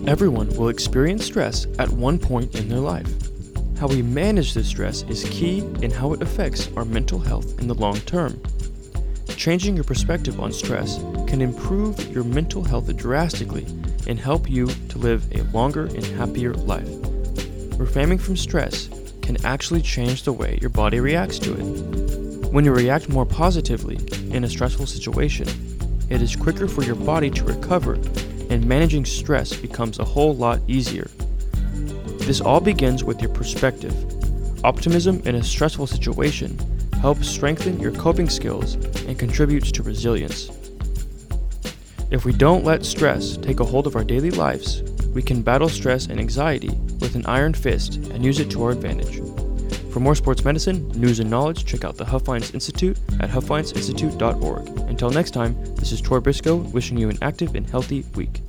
Everyone will experience stress at one point in their life. How we manage this stress is key in how it affects our mental health in the long term. Changing your perspective on stress can improve your mental health drastically and help you to live a longer and happier life. Refraining from stress can actually change the way your body reacts to it. When you react more positively in a stressful situation, it is quicker for your body to recover, and managing stress becomes a whole lot easier. This all begins with your perspective. Optimism in a stressful situation helps strengthen your coping skills and contributes to resilience. If we don't let stress take a hold of our daily lives, we can battle stress and anxiety with an iron fist and use it to our advantage. For more sports medicine, news, and knowledge, check out the Huffines Institute at hufflinesinstitute.org. Until next time, this is Tor Briscoe wishing you an active and healthy week.